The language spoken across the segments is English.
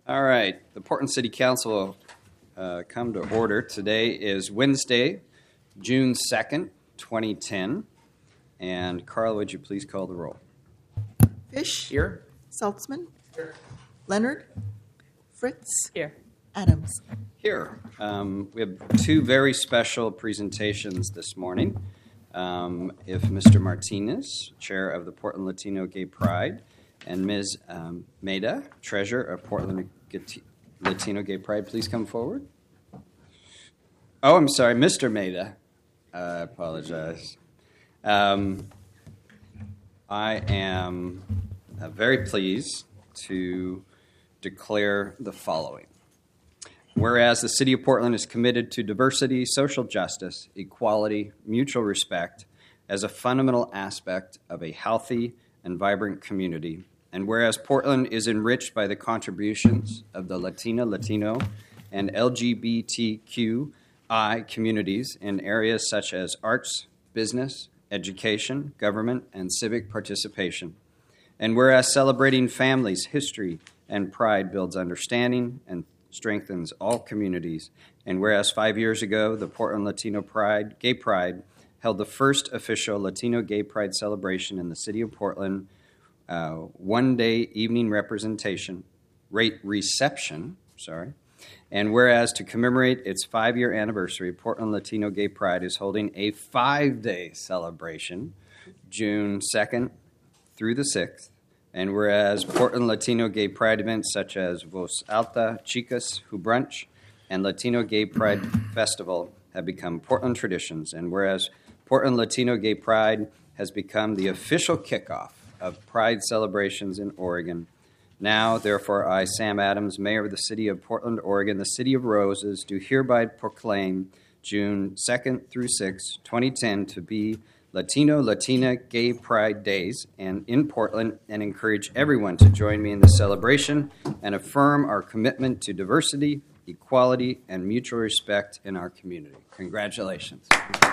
All right, the Portland City Council will come to order. Today is Wednesday, June 2nd, 2010. And Carl, would you please call the roll? Fish. Here. Saltzman. Here. Leonard. Fritz. Here. Adams. Here. We have two very special presentations this morning. If Mr. Martinez, Chair of the Portland Latino Gay Pride, and Ms. Maida, Treasurer of Portland Latino Gay Pride, please come forward. Oh, I'm sorry, Mr. Maida. I apologize. I am very pleased to declare the following. Whereas the City of Portland is committed to diversity, social justice, equality, mutual respect as a fundamental aspect of a healthy and vibrant community, and whereas Portland is enriched by the contributions of the Latina, Latino, and LGBTQI communities in areas such as arts, business, education, government, and civic participation, and whereas celebrating families, history, and pride builds understanding and strengthens all communities, and whereas 5 years ago, the Portland Latino Pride, Gay Pride, held the first official Latino Gay Pride celebration in the city of Portland, one-day evening reception, and whereas to commemorate its 5-year anniversary, Portland Latino Gay Pride is holding a 5-day celebration, June 2nd through the 6th, and whereas Portland Latino Gay Pride events such as Voz Alta, Chicas, Who Brunch, and Latino Gay Pride Festival have become Portland traditions, and whereas Portland Latino Gay Pride has become the official kickoff of Pride celebrations in Oregon. Now, therefore, I, Sam Adams, Mayor of the City of Portland, Oregon, the City of Roses, do hereby proclaim June 2nd through 6th, 2010 to be Latina Gay Pride Days and in Portland, and encourage everyone to join me in the celebration and affirm our commitment to diversity, equality, and mutual respect in our community. Congratulations.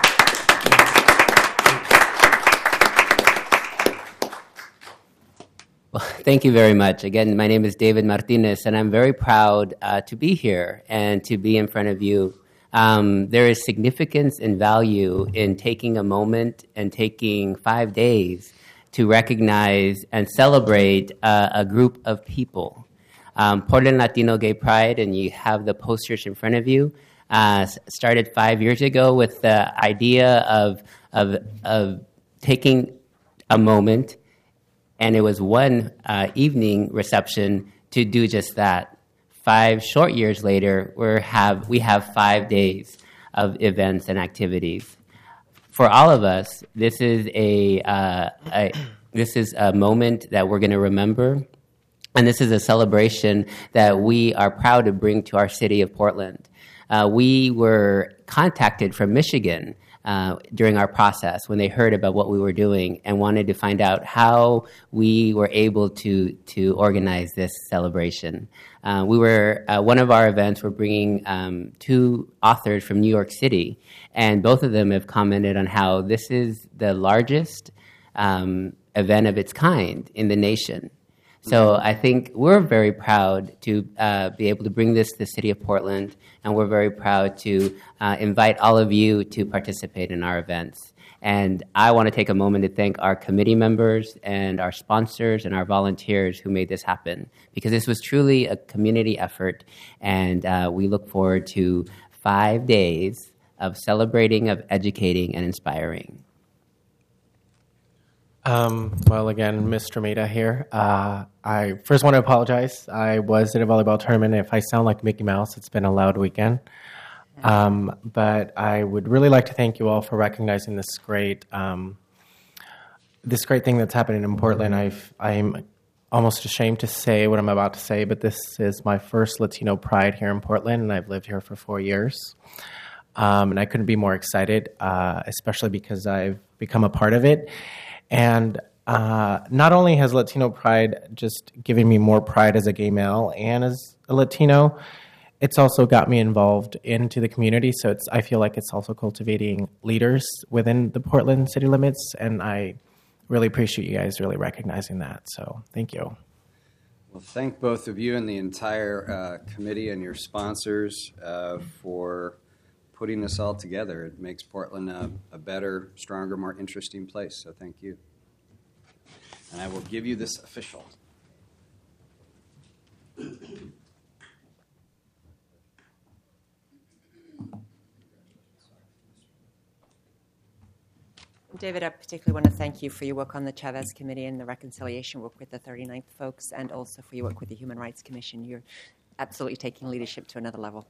Well, thank you very much. Again, my name is David Martinez, and I'm very proud to be here and to be in front of you. There is significance and value in taking a moment and taking 5 days to recognize and celebrate a group of people. Portland Latino Gay Pride, and you have the posters in front of you, started 5 years ago with the idea of taking a moment, and it was one evening reception to do just that. 5 short years later, we have 5 days of events and activities. For all of us, this is a moment that we're going to remember, and this is a celebration that we are proud to bring to our city of Portland. We were contacted from Michigan during our process when they heard about what we were doing and wanted to find out how we were able to organize this celebration. One of our events, we're bringing 2 authors from New York City, and both of them have commented on how this is the largest event of its kind in the nation. So I think we're very proud to be able to bring this to the city of Portland, and we're very proud to invite all of you to participate in our events. And I want to take a moment to thank our committee members and our sponsors and our volunteers who made this happen, because this was truly a community effort, and we look forward to 5 days of celebrating, of educating, and inspiring. Well, again, Mr. Maida here. I first want to apologize. I was at a volleyball tournament. If I sound like Mickey Mouse, it's been a loud weekend. But I would really like to thank you all for recognizing this great thing that's happening in Portland. I'm almost ashamed to say what I'm about to say, but this is my first Latino Pride here in Portland, and I've lived here for 4 years. And I couldn't be more excited, especially because I've become a part of it. And not only has Latino Pride just given me more pride as a gay male and as a Latino, it's also got me involved into the community. So I feel like it's also cultivating leaders within the Portland city limits. And I really appreciate you guys really recognizing that. So thank you. Well, thank both of you and the entire committee and your sponsors for putting this all together. It makes Portland a better, stronger, more interesting place, so thank you. And I will give you this official. David, I particularly want to thank you for your work on the Chavez Committee and the reconciliation work with the 39th folks, and also for your work with the Human Rights Commission. You're absolutely taking leadership to another level.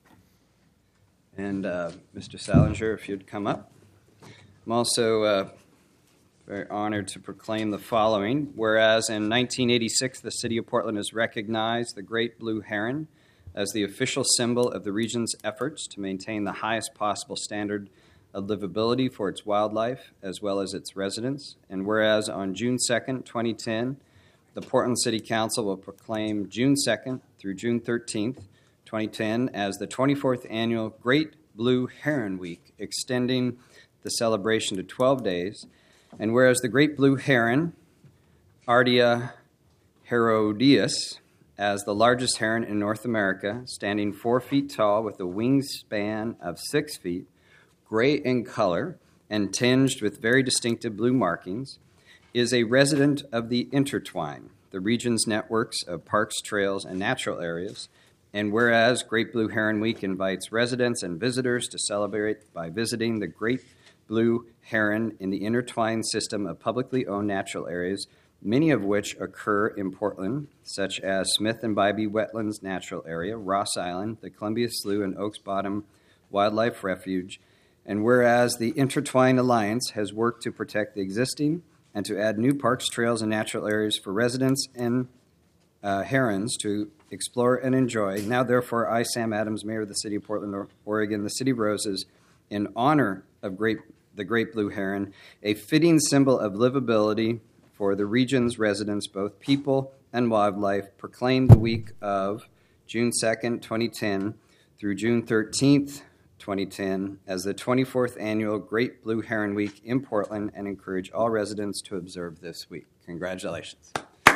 And Mr. Salinger, if you'd come up. I'm also very honored to proclaim the following. Whereas in 1986, the City of Portland has recognized the great blue heron as the official symbol of the region's efforts to maintain the highest possible standard of livability for its wildlife as well as its residents. And whereas on June 2nd, 2010, the Portland City Council will proclaim June 2nd through June 13th, 2010 as the 24th annual Great Blue Heron Week, extending the celebration to 12 days. And whereas the Great Blue Heron, Ardea herodias, as the largest heron in North America, standing 4 feet tall with a wingspan of 6 feet, gray in color and tinged with very distinctive blue markings, is a resident of the Intertwine, the region's networks of parks, trails, and natural areas. And whereas Great Blue Heron Week invites residents and visitors to celebrate by visiting the Great Blue Heron in the Intertwine system of publicly owned natural areas, many of which occur in Portland, such as Smith and Bybee Wetlands Natural Area, Ross Island, the Columbia Slough and Oaks Bottom Wildlife Refuge. And whereas the Intertwine Alliance has worked to protect the existing and to add new parks, trails, and natural areas for residents and herons to explore and enjoy, now therefore I, Sam Adams, Mayor of the City of Portland, Oregon, the City of Roses, in honor of the Great Blue Heron, a fitting symbol of livability for the region's residents, both people and wildlife, proclaim the week of June 2nd, 2010 through June 13th, 2010 as the 24th annual Great Blue Heron Week in Portland, and encourage all residents to observe this week. Congratulations.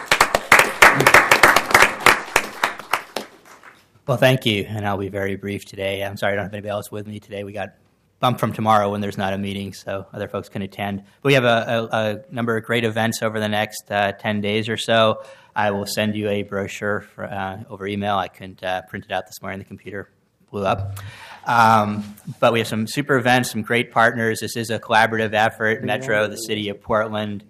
Well, thank you, and I'll be very brief today. I'm sorry I don't have anybody else with me today. We got bumped from tomorrow when there's not a meeting, so other folks can attend. But we have a number of great events over the next 10 days or so. I will send you a brochure over email. I couldn't print it out this morning. The computer blew up. But we have some super events, some great partners. This is a collaborative effort. Metro, the City of Portland,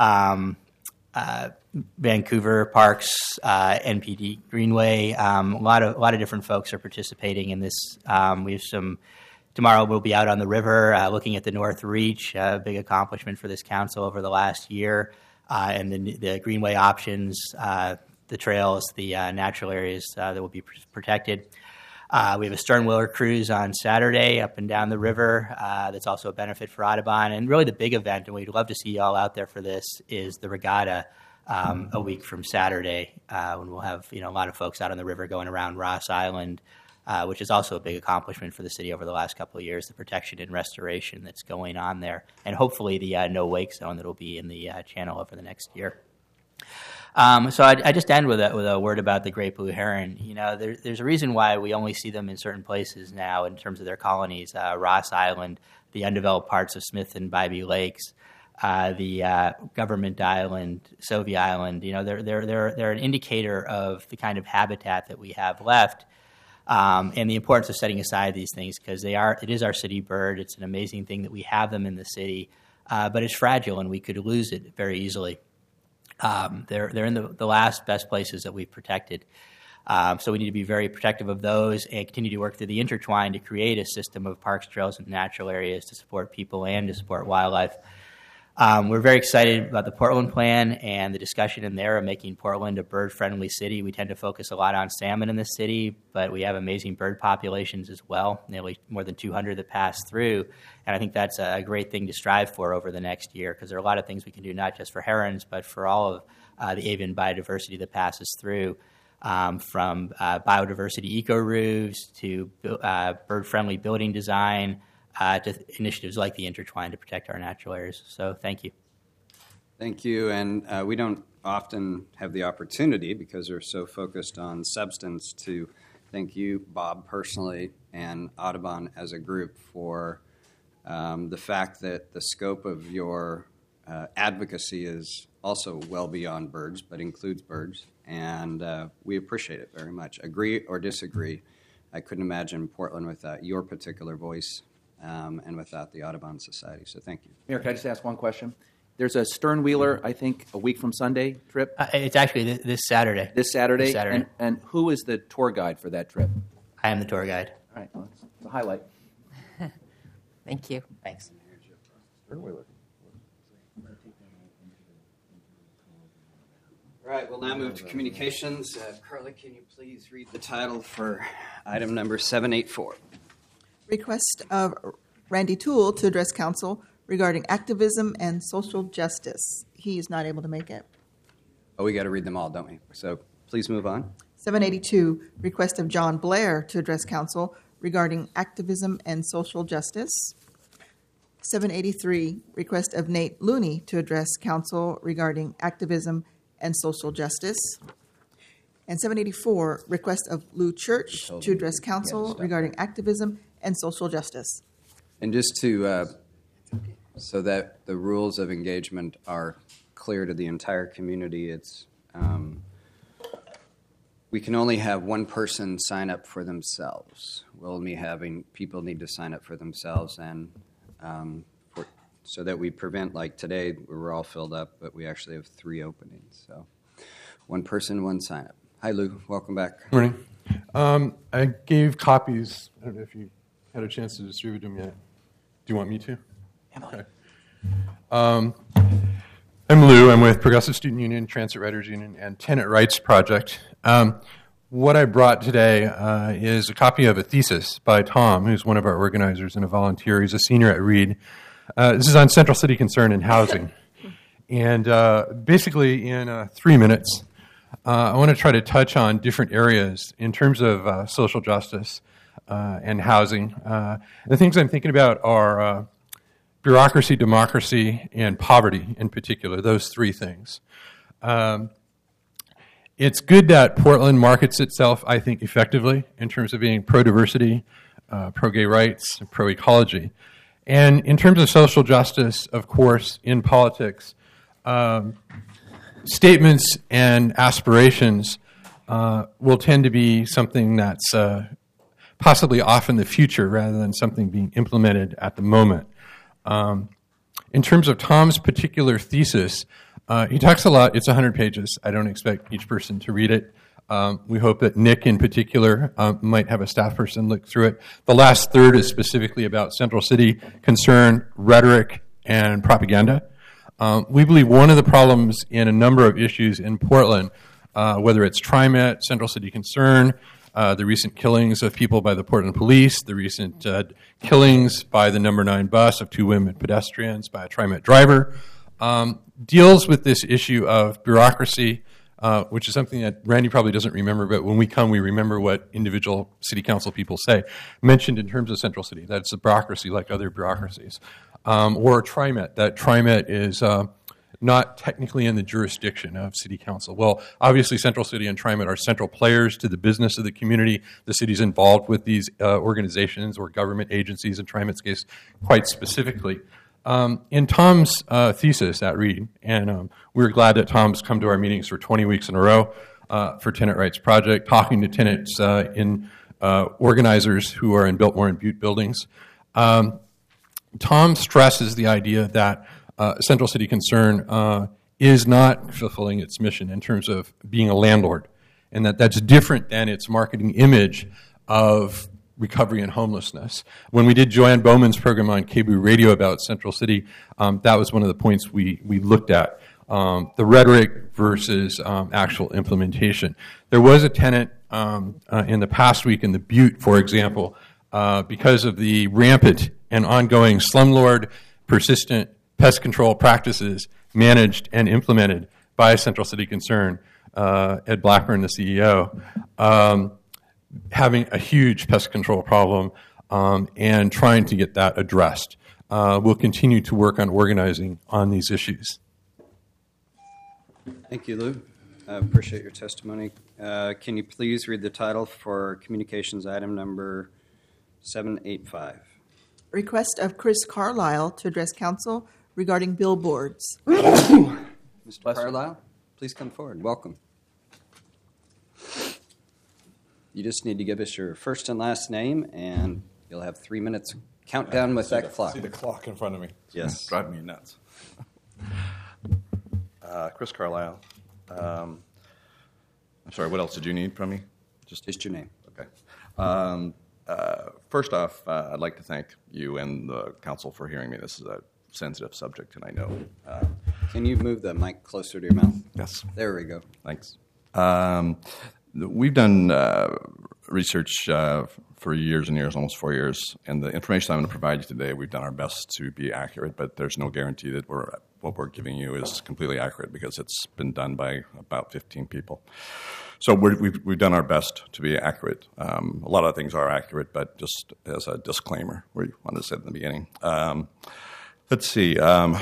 Vancouver Parks, NPD Greenway. A lot of different folks are participating in this. We have some. Tomorrow we'll be out on the river looking at the North Reach, a big accomplishment for this council over the last year, and the greenway options, the trails, the natural areas that will be protected. We have a sternwheeler cruise on Saturday up and down the river. That's also a benefit for Audubon. And really the big event, and we'd love to see you all out there for this, is the regatta a week from Saturday, when we'll have a lot of folks out on the river going around Ross Island, which is also a big accomplishment for the city over the last couple of years, the protection and restoration that's going on there, and hopefully the no wake zone that will be in the channel over the next year. So I just end with a word about the great blue heron. There's a reason why we only see them in certain places now in terms of their colonies. Ross Island, the undeveloped parts of Smith and Bybee Lakes, the Government Island, Sovie Island. They're an indicator of the kind of habitat that we have left, and the importance of setting aside these things, because it is our city bird. It's an amazing thing that we have them in the city, but it's fragile and we could lose it very easily. They're in the last best places that we've protected. So we need to be very protective of those and continue to work through the Intertwine to create a system of parks, trails, and natural areas to support people and to support wildlife. We're very excited about the Portland plan and the discussion in there of making Portland a bird-friendly city. We tend to focus a lot on salmon in the city, but we have amazing bird populations as well, nearly more than 200 that pass through. And I think that's a great thing to strive for over the next year, because there are a lot of things we can do, not just for herons, but for all of the avian biodiversity that passes through, from biodiversity eco-roofs to bird-friendly building design, to initiatives like the Intertwine to protect our natural areas. So thank you. Thank you. And we don't often have the opportunity, because they're so focused on substance, to thank you, Bob, personally, and Audubon as a group for the fact that the scope of your advocacy is also well beyond birds, but includes birds, and we appreciate it very much. Agree or disagree, I couldn't imagine Portland without your particular voice and without the Audubon Society, so thank you. Mayor, can I just ask one question? There's a Sternwheeler, I think, a week from Sunday trip. It's actually this Saturday. This Saturday? This Saturday. And who is the tour guide for that trip? I am the tour guide. All right, well, it's a highlight. Thank you. Thanks. All right, we'll now move to communications. Carly, can you please read the title for item number 784? Request of Randy Toole to address council regarding activism and social justice. He is not able to make it. Oh, we got to read them all, don't we? So please move on. 782, request of John Blair to address council regarding activism and social justice. 783, request of Nate Looney to address council regarding activism and social justice. And 784, request of Lou Church to address council regarding activism and social justice. And just to, so that the rules of engagement are clear to the entire community, it's we can only have one person sign up for themselves. We'll only having people need to sign up for themselves, and so that we prevent, like today, we're all filled up, but we actually have 3 openings. So one person, one sign up. Hi, Lou. Welcome back. Morning. I gave copies. I don't know if you had a chance to distribute them yet. Do you want me to? Okay. I'm Lou. I'm with Progressive Student Union, Transit Writers Union, and Tenant Rights Project. What I brought today is a copy of a thesis by Tom, who's one of our organizers and a volunteer. He's a senior at Reed. This is on Central City Concern and housing. And basically, in 3 minutes, I want to try to touch on different areas in terms of social justice and housing. The things I'm thinking about are bureaucracy, democracy, and poverty in particular, those 3 things. It's good that Portland markets itself, I think, effectively in terms of being pro-diversity, pro-gay rights, pro-ecology. And in terms of social justice, of course, in politics, statements and aspirations will tend to be something that's possibly off in the future rather than something being implemented at the moment. In terms of Tom's particular thesis, he talks a lot. It's 100 pages. I don't expect each person to read it. We hope that Nick, in particular, might have a staff person look through it. The last third is specifically about Central City concern, rhetoric, and propaganda. We believe one of the problems in a number of issues in Portland, whether it's TriMet, Central City concern, the recent killings of people by the Portland police, the recent killings by the number 9 bus of 2 women pedestrians by a TriMet driver, deals with this issue of bureaucracy, which is something that Randy probably doesn't remember, but when we come, we remember what individual city council people say, mentioned in terms of Central City, that it's a bureaucracy like other bureaucracies. Or TriMet, that TriMet is not technically in the jurisdiction of city council. Well, obviously Central City and TriMet are central players to the business of the community. The city's involved with these organizations or government agencies, in TriMet's case, quite specifically. In Tom's thesis at Reed, and we're glad that Tom's come to our meetings for 20 weeks in a row for Tenant Rights Project, talking to tenants in organizers who are in Biltmore and Butte buildings. Tom stresses the idea that Central City Concern is not fulfilling its mission in terms of being a landlord, and that's different than its marketing image of recovery and homelessness. When we did Joanne Bowman's program on KBOO Radio about Central City, that was one of the points we looked at, the rhetoric versus actual implementation. There was a tenant in the past week in the Butte, for example, because of the rampant and ongoing slumlord, persistent pest control practices managed and implemented by Central City Concern, Ed Blackburn, the CEO, having a huge pest control problem and trying to get that addressed. We'll continue to work on organizing on these issues. Thank you, Lou. I appreciate your testimony. Can you please read the title for communications item number 785? Request of Chris Carlisle to address council regarding billboards. Mr. Carlisle, please come forward. Welcome. You just need to give us your first and last name, and you'll have 3 minutes countdown with that clock. See the clock in front of me. Yes. Driving me nuts. Chris Carlisle. I'm sorry, what else did you need from me? Just your name. Okay. First off, I'd like to thank you and the council for hearing me. This is a sensitive subject, and I know. Can you move the mic closer to your mouth? Yes. There we go. Thanks. We've done research for years and years, almost 4 years, and the information I'm going to provide you today, we've done our best to be accurate, but there's no guarantee that what we're giving you is completely accurate because it's been done by about 15 people. So we've done our best to be accurate. A lot of things are accurate, but just as a disclaimer, we wanted to say at the beginning. Let's see. Over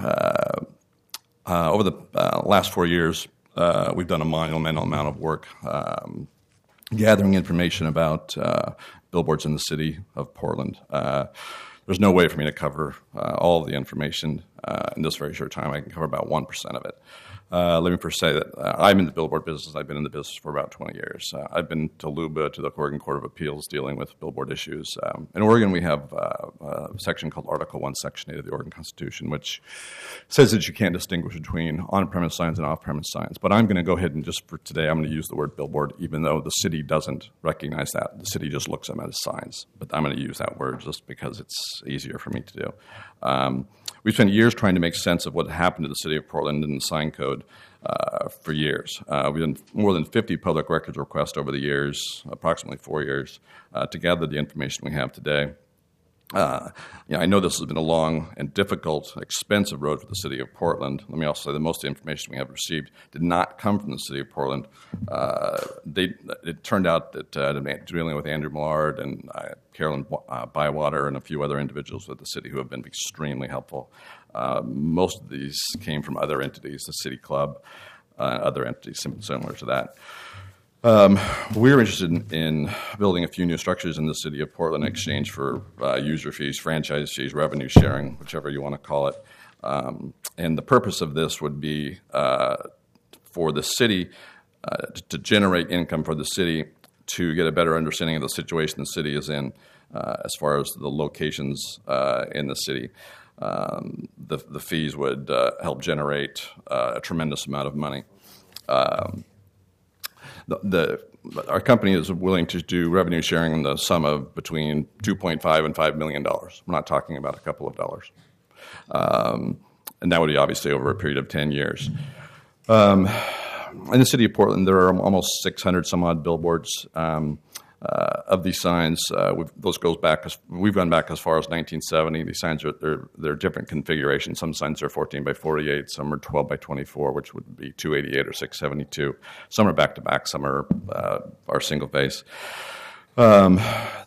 the last 4 years, we've done a monumental amount of work gathering information about billboards in the city of Portland. There's no way for me to cover all of the information in this very short time. I can cover about 1% of it. Let me first say that I'm in the billboard business. I've been in the business for about 20 years. I've been to LUBA, to the Oregon Court of Appeals, dealing with billboard issues. In Oregon, we have a section called Article 1, Section 8 of the Oregon Constitution, which says that you can't distinguish between on-premise signs and off-premise signs. But I'm going to go ahead and just for today, I'm going to use the word billboard, even though the city doesn't recognize that. The city just looks at them as signs. But I'm going to use that word just because it's easier for me to do. We've spent years trying to make sense of what happened to the city of Portland and the sign code for years. We've done more than 50 public records requests over the years, approximately 4 years, to gather the information we have today. I know this has been a long and difficult, expensive road for the city of Portland. Let me also say that most of the information we have received did not come from the city of Portland. It turned out that dealing with Andrew Millard and Carolyn Bywater and a few other individuals with the city who have been extremely helpful. Most of these came from other entities, the City Club, other entities similar to that. We're interested in building a few new structures in the city of Portland in exchange for user fees, franchise fees, revenue sharing, whichever you want to call it. And the purpose of this would be for the city to generate income for the city to get a better understanding of the situation the city is in as far as the locations in the city. The fees would help generate a tremendous amount of money. Our company is willing to do revenue sharing in the sum of between $2.5 and $5 million. We're not talking about a couple of dollars. And that would be obviously over a period of 10 years. In the city of Portland, there are almost 600 some odd billboards. Of these signs, we've gone back as far as 1970. These signs they're different configurations. Some signs are 14 by 48, some are 12 by 24, which would be 288 or 672. Some are back to back, some are single face. I'm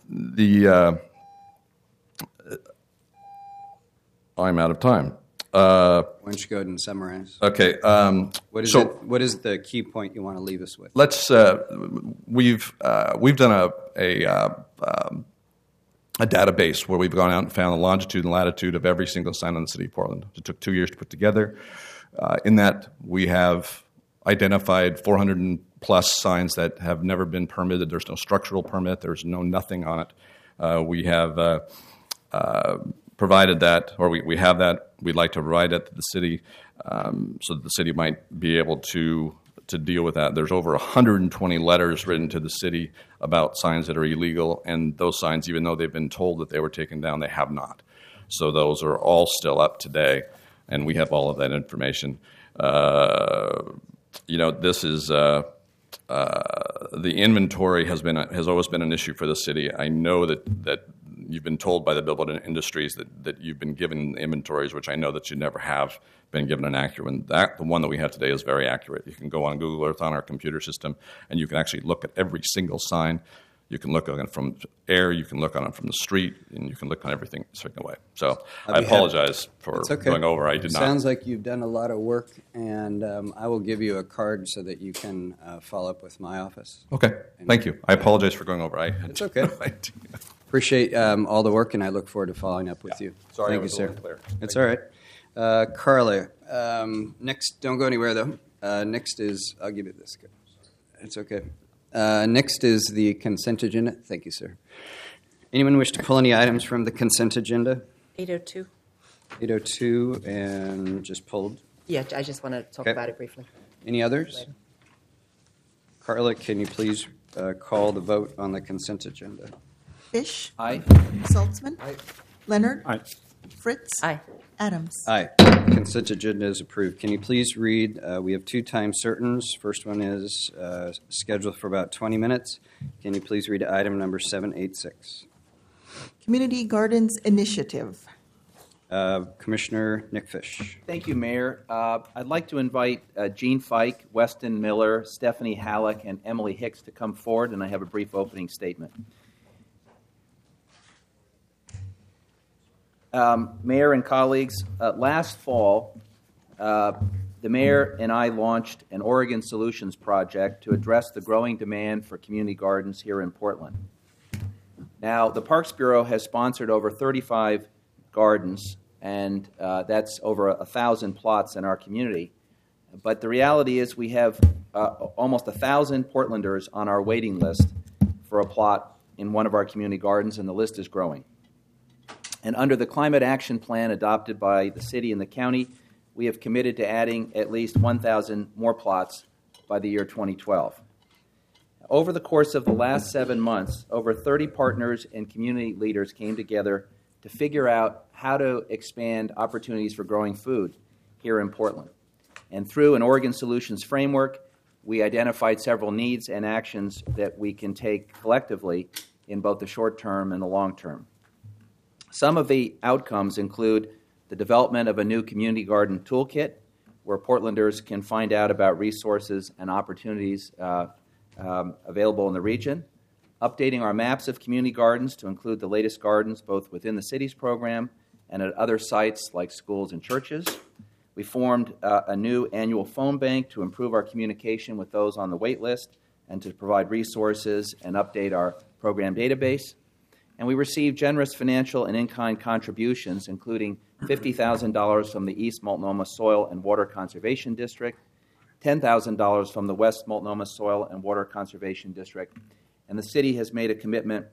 out of time. Why don't you go ahead and summarize? Okay. What is the key point you want to leave us with? Let's. We've done a database where we've gone out and found the longitude and latitude of every single sign in the city of Portland. It took 2 years to put together. In that, we have identified 400 plus signs that have never been permitted. There's no structural permit. There's nothing on it. We have provided that, or we have that. We'd like to provide that to the city so that the city might be able to deal with that. There's over 120 letters written to the city about signs that are illegal, and those signs, even though they've been told that they were taken down, they have not. So those are all still up today, and we have all of that information. This is the inventory has always been an issue for the city. I know that you've been told by the billboard industries that you've been given inventories, which I know that you never have been given an accurate one. The one that we have today is very accurate. You can go on Google Earth on our computer system, and you can actually look at every single sign. You can look on it from air, you can look on it from the street, and you can look on everything a certain way. So I apologize for It's okay. going over. I did not. Sounds like you've done a lot of work, and I will give you a card so that you can follow up with my office. Okay, thank you. I apologize for going over. It's okay. Appreciate all the work, and I look forward to following up with you. Sorry, Thank I was you, a sir. little unclear. It's all right. Carla, next, don't go anywhere, though. Next is, I'll give you this. It's okay. Next is the consent agenda. Thank you, sir. Anyone wish to pull any items from the consent agenda? 802. 802 and just pulled. Yeah, I just want to talk Okay. about it briefly. Any others? Carla, can you please call the vote on the consent agenda? Fish. Aye. Saltzman. Leonard. Aye. Fritz. Aye. Adams. Aye. Consent agenda is approved. Can you please read, we have 2 time certains. First one is scheduled for about 20 minutes. Can you please read item number 786? Community Gardens Initiative. Commissioner Nick Fish. Thank you, Mayor. I'd like to invite Gene Fike, Weston Miller, Stephanie Halleck, and Emily Hicks to come forward, and I have a brief opening statement. Mayor and colleagues, last fall, the mayor and I launched an Oregon Solutions project to address the growing demand for community gardens here in Portland. Now, the Parks Bureau has sponsored over 35 gardens, and that's over 1,000 plots in our community. But the reality is we have almost 1,000 Portlanders on our waiting list for a plot in one of our community gardens, and the list is growing. And under the Climate Action Plan adopted by the city and the county, we have committed to adding at least 1,000 more plots by the year 2012. Over the course of the last 7 months, over 30 partners and community leaders came together to figure out how to expand opportunities for growing food here in Portland. And through an Oregon Solutions framework, we identified several needs and actions that we can take collectively in both the short term and the long term. Some of the outcomes include the development of a new community garden toolkit where Portlanders can find out about resources and opportunities available in the region, updating our maps of community gardens to include the latest gardens both within the city's program and at other sites like schools and churches. We formed a new annual phone bank to improve our communication with those on the wait list and to provide resources and update our program database. And we received generous financial and in-kind contributions, including $50,000 from the East Multnomah Soil and Water Conservation District, $10,000 from the West Multnomah Soil and Water Conservation District, and the city has made a commitment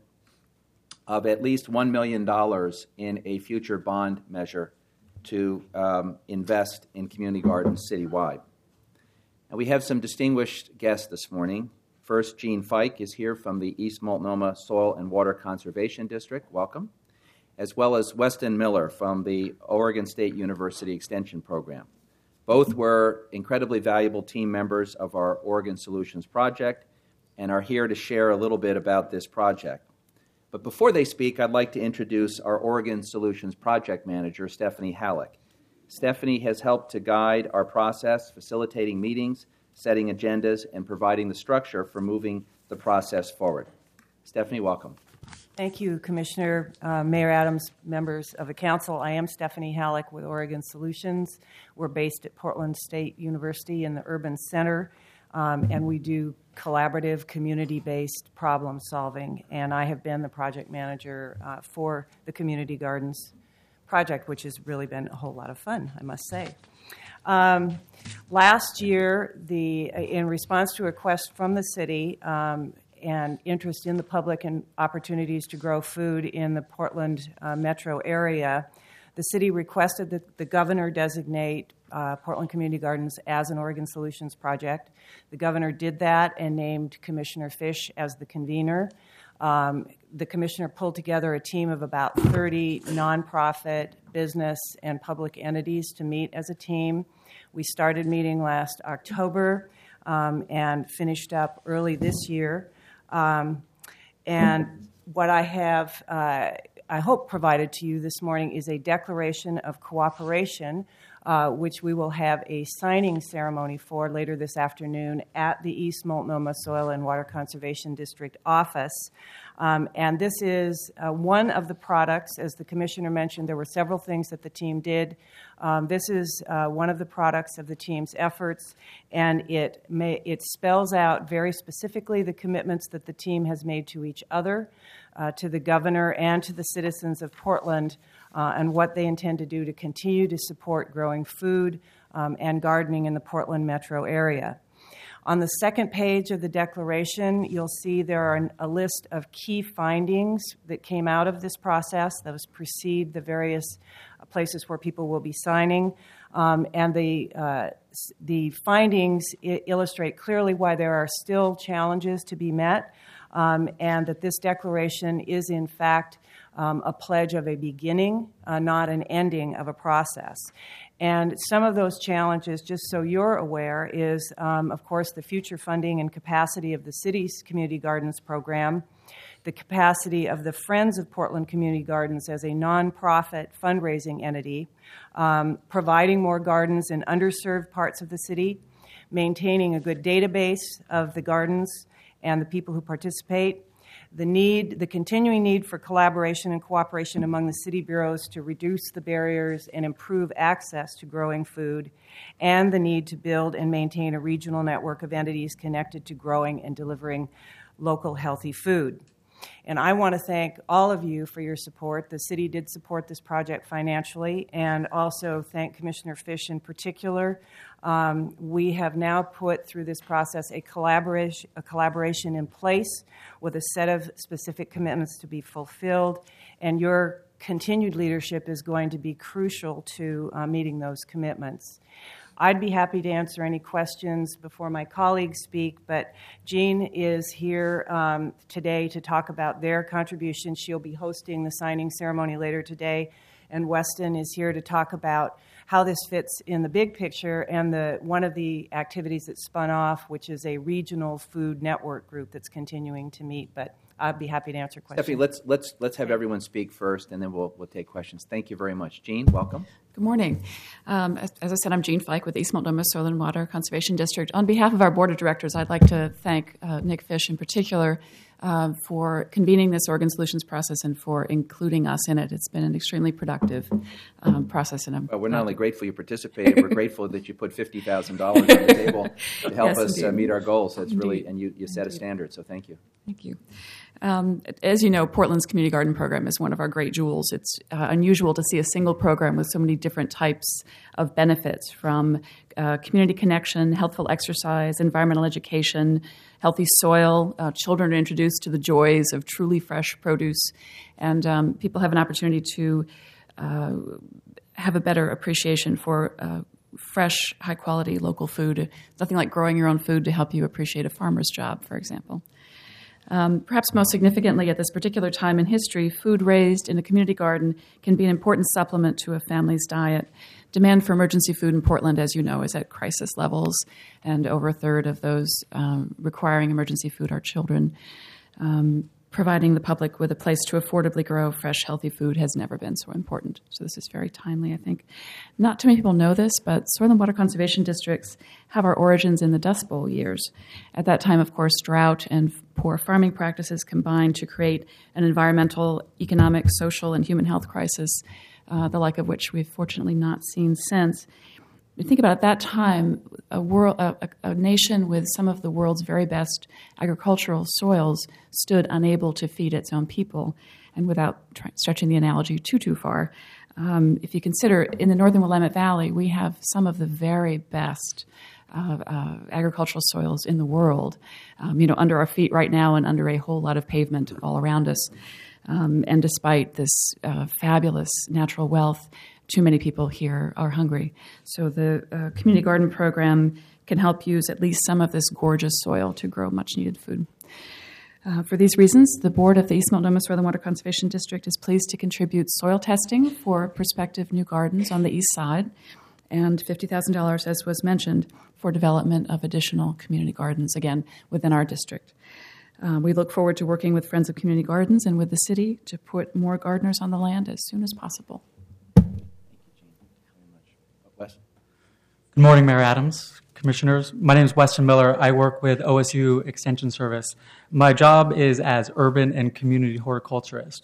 of at least $1 million in a future bond measure to invest in community gardens citywide. And we have some distinguished guests this morning. First, Gene Fike is here from the East Multnomah Soil and Water Conservation District. Welcome. As well as Weston Miller from the Oregon State University Extension Program. Both were incredibly valuable team members of our Oregon Solutions project and are here to share a little bit about this project. But before they speak, I'd like to introduce our Oregon Solutions project manager, Stephanie Halleck. Stephanie has helped to guide our process, facilitating meetings, setting agendas, and providing the structure for moving the process forward. Stephanie, welcome. Thank you, Commissioner, Mayor Adams, members of the council. I am Stephanie Halleck with Oregon Solutions. We're based at Portland State University in the Urban Center, and we do collaborative, community-based problem solving. And I have been the project manager for the Community Gardens project, which has really been a whole lot of fun, I must say. Last year, in response to a request from the city and interest in the public and opportunities to grow food in the Portland metro area, the city requested that the governor designate Portland Community Gardens as an Oregon Solutions project. The governor did that and named Commissioner Fish as the convener. The commissioner pulled together a team of about 30 nonprofit, business, and public entities to meet as a team. We started meeting last October and finished up early this year. And what I have, I hope, provided to you this morning is a declaration of cooperation which we will have a signing ceremony for later this afternoon at the East Multnomah Soil and Water Conservation District office. And this is one of the products. As the Commissioner mentioned, there were several things that the team did. This is one of the products of the team's efforts, and it spells out very specifically the commitments that the team has made to each other, to the governor, and to the citizens of Portland, and what they intend to do to continue to support growing food and gardening in the Portland metro area. On the second page of the declaration, you'll see there are a list of key findings that came out of this process. Those precede the various places where people will be signing. And the findings illustrate clearly why there are still challenges to be met, and that this declaration is, in fact, a pledge of a beginning, not an ending of a process. And some of those challenges, just so you're aware, is, of course, the future funding and capacity of the city's community gardens program, the capacity of the Friends of Portland Community Gardens as a nonprofit fundraising entity, providing more gardens in underserved parts of the city, maintaining a good database of the gardens and the people who participate, the continuing need for collaboration and cooperation among the city bureaus to reduce the barriers and improve access to growing food, and the need to build and maintain a regional network of entities connected to growing and delivering local healthy food. And I want to thank all of you for your support. The city did support this project financially, and also thank Commissioner Fish in particular. We have now put through this process a collaboration in place with a set of specific commitments to be fulfilled, and your continued leadership is going to be crucial to meeting those commitments. I'd be happy to answer any questions before my colleagues speak, but Jean is here today to talk about their contribution. She'll be hosting the signing ceremony later today, and Weston is here to talk about how this fits in the big picture and one of the activities that spun off, which is a regional food network group that's continuing to meet. But I'd be happy to answer questions. Stephanie, let's have everyone speak first, and then we'll take questions. Thank you very much. Jean, welcome. Good morning. As I said, I'm Jean Fike with East Multnomah Soil and Water Conservation District. On behalf of our board of directors, I'd like to thank Nick Fish in particular for convening this Oregon Solutions process and for including us in it. It's been an extremely productive process. Well, we're not only grateful you participated, we're grateful that you put $50,000 on the table to help us meet our goals. That's really, and you set a standard, so thank you. Thank you. As you know, Portland's Community Garden Program is one of our great jewels. It's unusual to see a single program with so many different types of benefits, from community connection, healthful exercise, environmental education, healthy soil. Children are introduced to the joys of truly fresh produce, and people have an opportunity to have a better appreciation for fresh, high-quality local food. Nothing like growing your own food to help you appreciate a farmer's job, for example. Perhaps most significantly at this particular time in history, food raised in a community garden can be an important supplement to a family's diet. Demand for emergency food in Portland, as you know, is at crisis levels, and over a third of those requiring emergency food are children. Providing the public with a place to affordably grow fresh, healthy food has never been so important. So this is very timely, I think. Not too many people know this, but soil and water conservation districts have our origins in the Dust Bowl years. At that time, of course, drought and poor farming practices combined to create an environmental, economic, social, and human health crisis, the like of which we've fortunately not seen since. Think about at that time, a nation with some of the world's very best agricultural soils stood unable to feed its own people. And without stretching the analogy too far, if you consider in the northern Willamette Valley, we have some of the very best agricultural soils in the world, under our feet right now and under a whole lot of pavement all around us. And despite this fabulous natural wealth, too many people here are hungry. So the Community Garden Program can help use at least some of this gorgeous soil to grow much-needed food. For these reasons, the board of the East Multnomah Soil and Water Conservation District is pleased to contribute soil testing for prospective new gardens on the east side, and $50,000, as was mentioned, for development of additional community gardens, again, within our district. We look forward to working with Friends of Community Gardens and with the city to put more gardeners on the land as soon as possible. Wes? Good morning, Mayor Adams, Commissioners. My name is Weston Miller. I work with OSU Extension Service. My job is as urban and community horticulturist.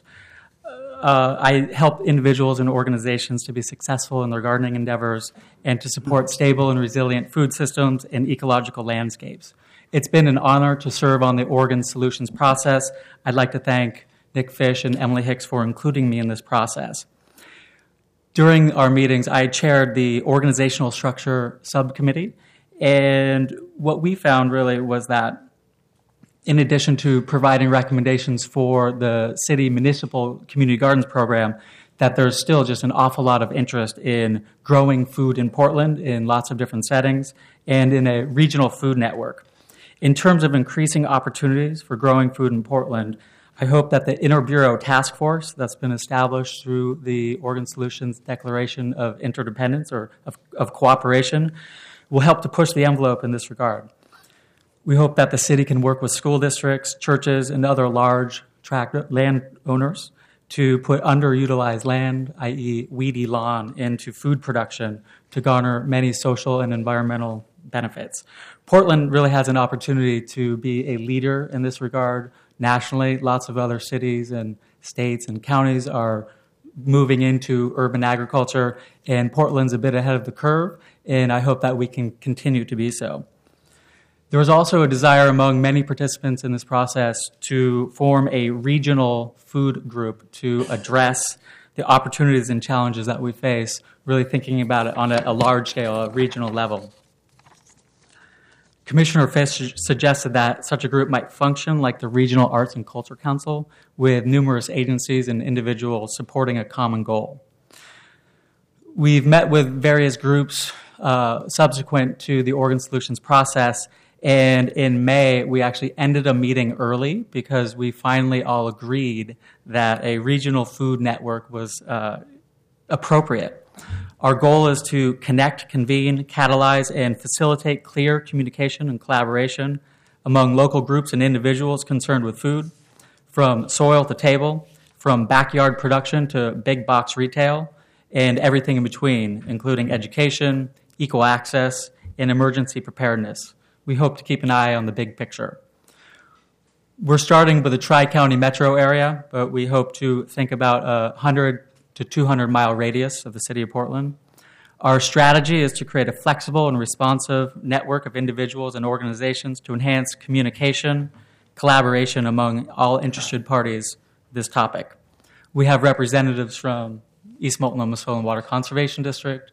I help individuals and organizations to be successful in their gardening endeavors and to support stable and resilient food systems and ecological landscapes. It's been an honor to serve on the Oregon Solutions process. I'd like to thank Nick Fish and Emily Hicks for including me in this process. During our meetings, I chaired the organizational structure subcommittee, and what we found really was that in addition to providing recommendations for the city municipal community gardens program, that there's still just an awful lot of interest in growing food in Portland in lots of different settings and in a regional food network. In terms of increasing opportunities for growing food in Portland, I hope that the Interbureau Task Force that's been established through the Oregon Solutions Declaration of Interdependence or of Cooperation will help to push the envelope in this regard. We hope that the city can work with school districts, churches, and other large tract landowners to put underutilized land, i.e. weedy lawn, into food production to garner many social and environmental benefits. Portland really has an opportunity to be a leader in this regard nationally. Lots of other cities and states and counties are moving into urban agriculture, and Portland's a bit ahead of the curve, and I hope that we can continue to be so. There was also a desire among many participants in this process to form a regional food group to address the opportunities and challenges that we face, really thinking about it on a large scale, a regional level. Commissioner Fish suggested that such a group might function like the Regional Arts and Culture Council, with numerous agencies and individuals supporting a common goal. We've met with various groups subsequent to the Oregon Solutions process, and in May, we actually ended a meeting early because we finally all agreed that a regional food network was appropriate. Our goal is to connect, convene, catalyze, and facilitate clear communication and collaboration among local groups and individuals concerned with food, from soil to table, from backyard production to big box retail, and everything in between, including education, equal access, and emergency preparedness. We hope to keep an eye on the big picture. We're starting with the Tri-County metro area, but we hope to think about a 100 to 200-mile radius of the city of Portland. Our strategy is to create a flexible and responsive network of individuals and organizations to enhance communication, collaboration among all interested parties this topic. We have representatives from East Multnomah Soil and Water Conservation District,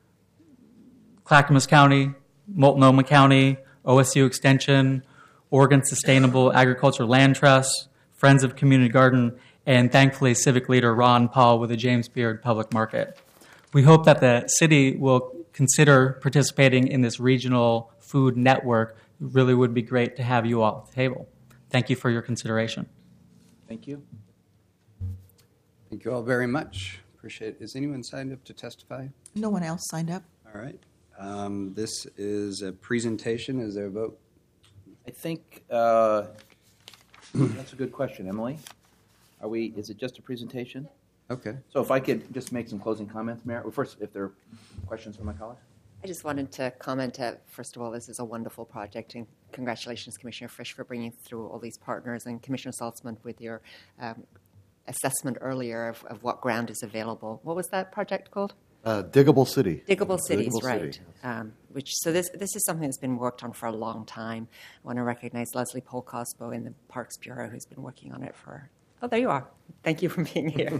Clackamas County, Multnomah County, OSU Extension, Oregon Sustainable Agriculture Land Trust, Friends of Community Garden, and thankfully Civic Leader Ron Paul with the James Beard Public Market. We hope that the city will consider participating in this regional food network. It really would be great to have you all at the table. Thank you for your consideration. Thank you. Thank you all very much. Appreciate it. Is anyone signed up to testify? No one else signed up. All right. This is a presentation. Is there a vote? I think that's a good question, Emily. Is it just a presentation? Okay. So if I could just make some closing comments, Mayor. Well, first, if there are questions from my colleagues. I just wanted to comment, first of all, this is a wonderful project, and congratulations, Commissioner Fish, for bringing through all these partners, and Commissioner Saltzman with your assessment earlier of what ground is available. What was that project called? Diggable City. Diggable Cities, Diggable right. City. So this is something that's been worked on for a long time. I want to recognize Leslie Polcosbo in the Parks Bureau, who's been working on it for... Oh, there you are. Thank you for being here.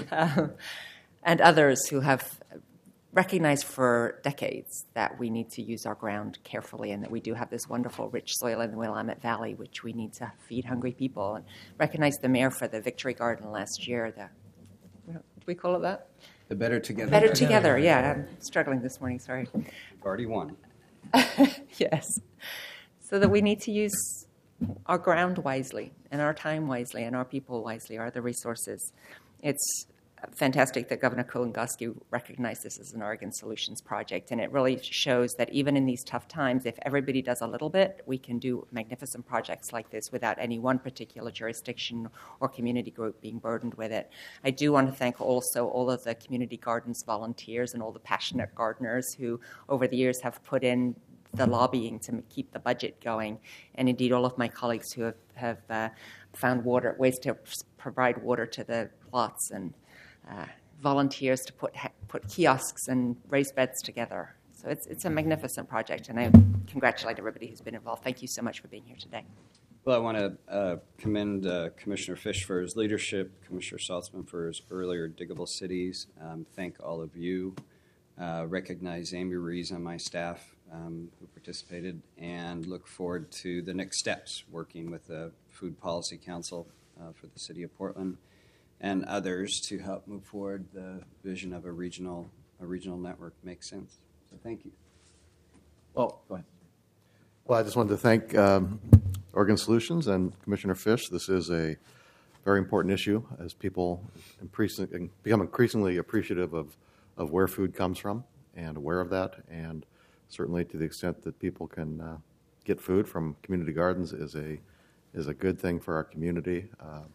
And others who have recognized for decades that we need to use our ground carefully and that we do have this wonderful, rich soil in the Willamette Valley, which we need to feed hungry people. And recognize the mayor for the Victory Garden last year. What do we call it that? The Better Together. Better Together, yeah. I'm struggling this morning, sorry. You've already won. Yes. So that we need to use our ground wisely and our time wisely and our people wisely, our other resources. It's fantastic that Governor Kulongoski recognized this as an Oregon Solutions project, and it really shows that even in these tough times, if everybody does a little bit, we can do magnificent projects like this without any one particular jurisdiction or community group being burdened with it. I do want to thank also all of the community gardens volunteers and all the passionate gardeners who over the years have put in the lobbying to keep the budget going, and indeed all of my colleagues who have found ways to provide water to the plots, and volunteers to put kiosks and raised beds together. So it's a magnificent project, and I congratulate everybody who's been involved. Thank you so much for being here today. Well, I want to commend Commissioner Fish for his leadership, Commissioner Saltzman for his earlier Diggable Cities. Thank all of you. Recognize Amy Ruiz on my staff who participated, and look forward to the next steps working with the Food Policy Council for the City of Portland and others to help move forward the vision of a regional network. Makes sense. So thank you. Well, go ahead. Well, I just wanted to thank Oregon Solutions and Commissioner Fish. This is a very important issue as people become increasingly appreciative of where food comes from and aware of that. And certainly to the extent that people can get food from community gardens is a good thing for our community.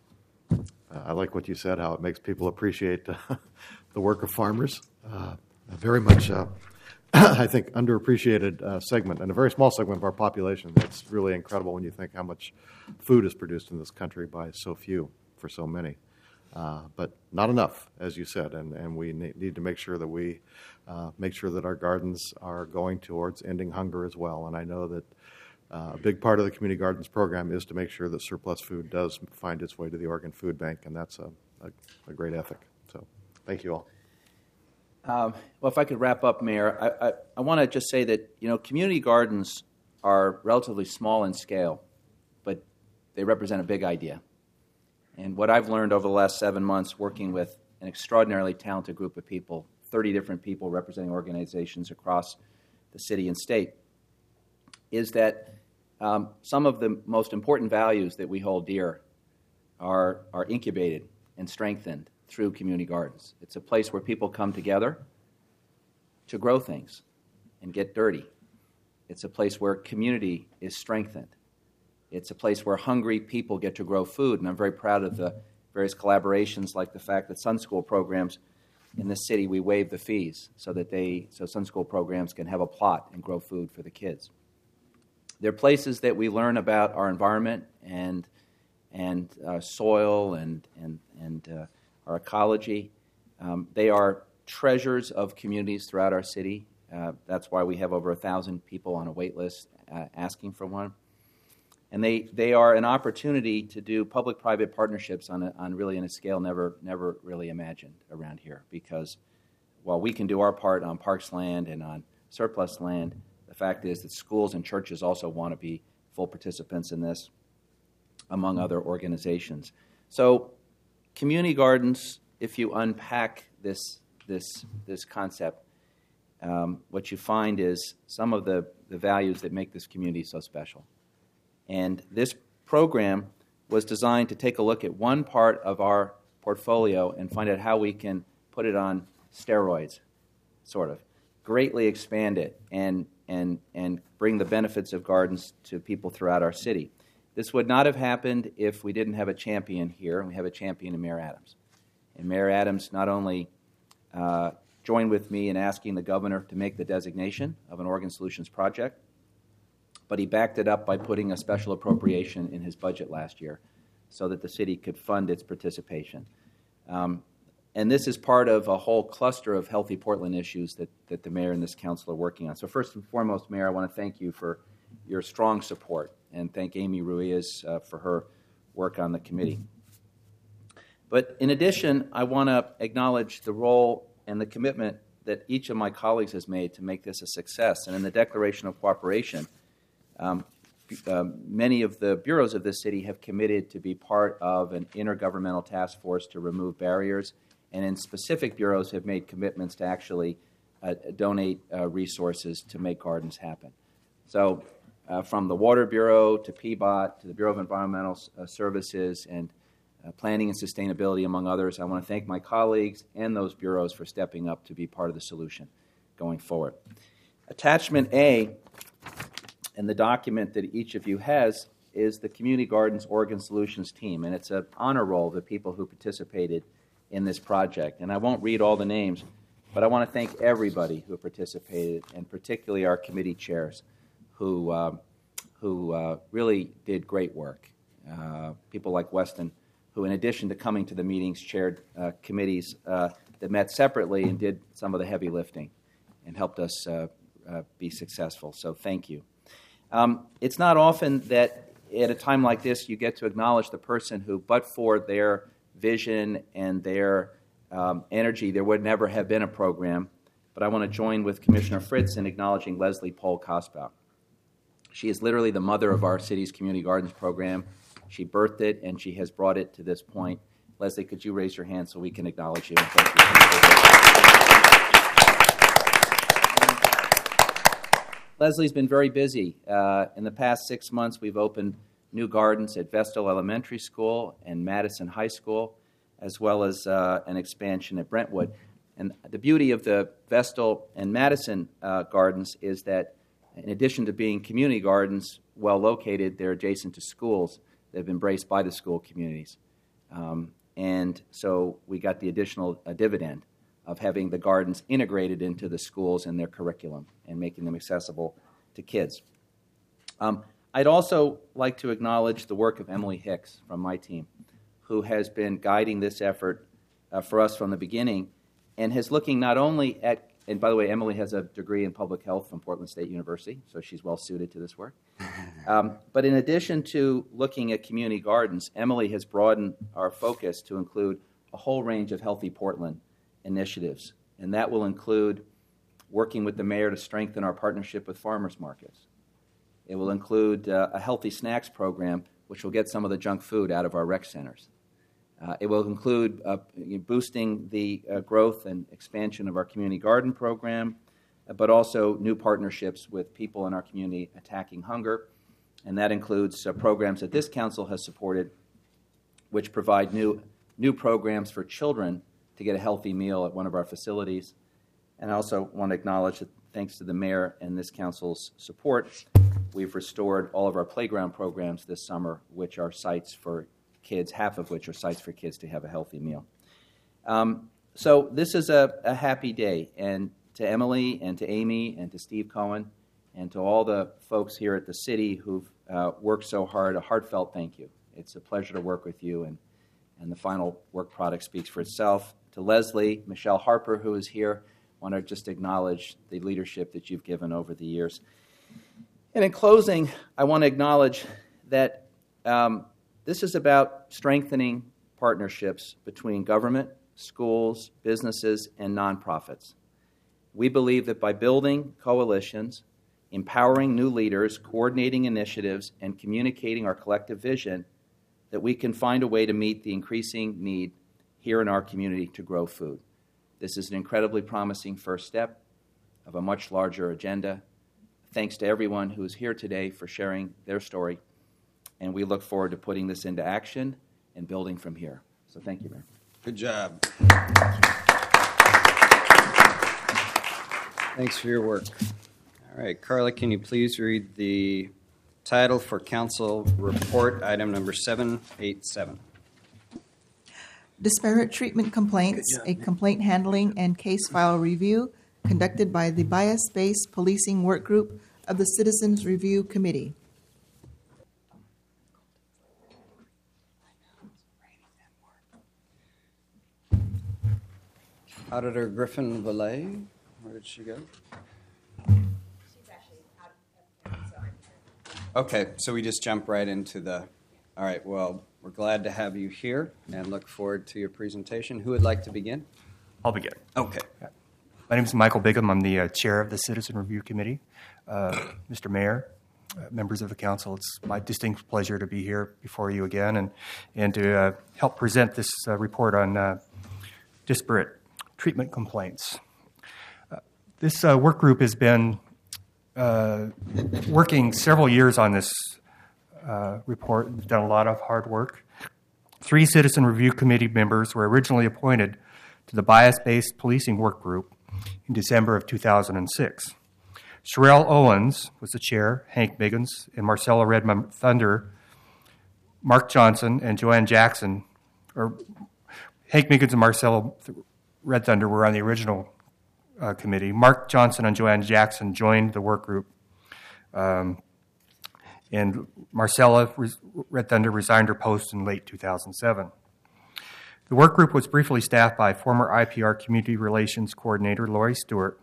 I like what you said, how it makes people appreciate the work of farmers. Very much, I think, underappreciated segment, and a very small segment of our population. It's really incredible when you think how much food is produced in this country by so few for so many. But not enough, as you said, and we need to make sure that we make sure that our gardens are going towards ending hunger as well. And I know that a big part of the Community Gardens program is to make sure that surplus food does find its way to the Oregon Food Bank, and that's a great ethic. So thank you all. Well, if I could wrap up, Mayor, I want to just say that, community gardens are relatively small in scale, but they represent a big idea. And what I've learned over the last 7 months working with an extraordinarily talented group of people, 30 different people representing organizations across the city and state, is that some of the most important values that we hold dear are incubated and strengthened through community gardens. It's a place where people come together to grow things and get dirty. It's a place where community is strengthened. It's a place where hungry people get to grow food, and I'm very proud of the various collaborations, like the fact that Sun School programs in the city, we waive the fees so Sun School programs can have a plot and grow food for the kids. They're places that we learn about our environment and soil and our ecology. They are treasures of communities throughout our city. That's why we have over 1,000 people on a wait list asking for one. And they are an opportunity to do public-private partnerships on really in a scale never really imagined around here. Because while we can do our part on parks land and on surplus land, the fact is that schools and churches also want to be full participants in this, among other organizations. So community gardens, if you unpack this concept, what you find is some of the values that make this community so special. And this program was designed to take a look at one part of our portfolio and find out how we can put it on steroids, sort of, greatly expand it and bring the benefits of gardens to people throughout our city. This would not have happened if we didn't have a champion here, and we have a champion in Mayor Adams. And Mayor Adams not only joined with me in asking the governor to make the designation of an Oregon Solutions project, but he backed it up by putting a special appropriation in his budget last year so that the city could fund its participation. And this is part of a whole cluster of Healthy Portland issues that the mayor and this council are working on. So first and foremost, Mayor, I want to thank you for your strong support and thank Amy Ruiz for her work on the committee. But in addition, I want to acknowledge the role and the commitment that each of my colleagues has made to make this a success. And in the Declaration of Cooperation, many of the bureaus of this city have committed to be part of an intergovernmental task force to remove barriers, and in specific bureaus have made commitments to actually donate resources to make gardens happen. So from the Water Bureau to PBOT to the Bureau of Environmental Services and planning and sustainability, among others. I want to thank my colleagues and those bureaus for stepping up to be part of the solution going forward. Attachment A in the document that each of you has is the Community Gardens Oregon Solutions team, and it's an honor roll of the people who participated in this project. And I won't read all the names, but I want to thank everybody who participated, and particularly our committee chairs who really did great work. People like Weston, who in addition to coming to the meetings, chaired committees that met separately and did some of the heavy lifting and helped us be successful. So thank you. It's not often that at a time like this you get to acknowledge the person who, but for their vision and their energy, there would never have been a program. But I want to join with Commissioner Fritz in acknowledging Leslie Pohl-Kosbach. She is literally the mother of our city's Community Gardens program. She birthed it, and she has brought it to this point. Leslie, could you raise your hand so we can acknowledge you? Thank you. Leslie's been very busy. In the past 6 months, we've opened new gardens at Vestal Elementary School and Madison High School, as well as an expansion at Brentwood. And the beauty of the Vestal and Madison gardens is that in addition to being community gardens well located, they're adjacent to schools that have been embraced by the school communities. And so we got the additional dividend of having the gardens integrated into the schools and their curriculum and making them accessible to kids. I'd also like to acknowledge the work of Emily Hicks from my team, who has been guiding this effort for us from the beginning and has looking not only at, and by the way, Emily has a degree in public health from Portland State University, so she's well suited to this work. But in addition to looking at community gardens, Emily has broadened our focus to include a whole range of Healthy Portland initiatives, and that will include working with the mayor to strengthen our partnership with farmers markets. It will include a healthy snacks program, which will get some of the junk food out of our rec centers. It will include boosting the growth and expansion of our community garden program, but also new partnerships with people in our community attacking hunger, and that includes programs that this council has supported, which provide new programs for children to get a healthy meal at one of our facilities. And I also want to acknowledge that thanks to the mayor and this council's support, we've restored all of our playground programs this summer, which are sites for kids, half of which are sites for kids to have a healthy meal. So this is a happy day. And to Emily and to Amy and to Steve Cohen and to all the folks here at the city who've worked so hard, a heartfelt thank you. It's a pleasure to work with you, and the final work product speaks for itself. To Leslie, Michelle Harper, who is here, I want to just acknowledge the leadership that you've given over the years. And in closing, I want to acknowledge that this is about strengthening partnerships between government, schools, businesses, and nonprofits. We believe that by building coalitions, empowering new leaders, coordinating initiatives, and communicating our collective vision, that we can find a way to meet the increasing need here in our community to grow food. This is an incredibly promising first step of a much larger agenda. Thanks to everyone who is here today for sharing their story, and we look forward to putting this into action and building from here. So thank you, Mayor. Good job. Thanks for your work. All right, Carla, can you please read the title for council report, item number 787? Disparate treatment complaints, a complaint handling and case file review conducted by the Bias-Based Policing Work Group of the Citizens Review Committee. Auditor Griffin Valet, where did she go? Okay, so we just jump right into the, all right, well, we're glad to have you here and look forward to your presentation. Who would like to begin? I'll begin. Okay. My name is Michael Bigham. I'm the chair of the Citizen Review Committee. Mr. Mayor, members of the council, it's my distinct pleasure to be here before you again and to help present this report on disparate treatment complaints. This work group has been working several years on this report. We've done a lot of hard work. 3 Citizen Review Committee members were originally appointed to the Bias-Based Policing Work Group in December of 2006. Sherelle Owens was the chair, Hank Miggins and Marcella Red Thunder, Mark Johnson and Joanne Jackson, or Hank Miggins and Marcella Red Thunder were on the original committee. Mark Johnson and Joanne Jackson joined the work group, and Marcella Red Thunder resigned her post in late 2007. The work group was briefly staffed by former IPR Community Relations Coordinator Lori Stewart,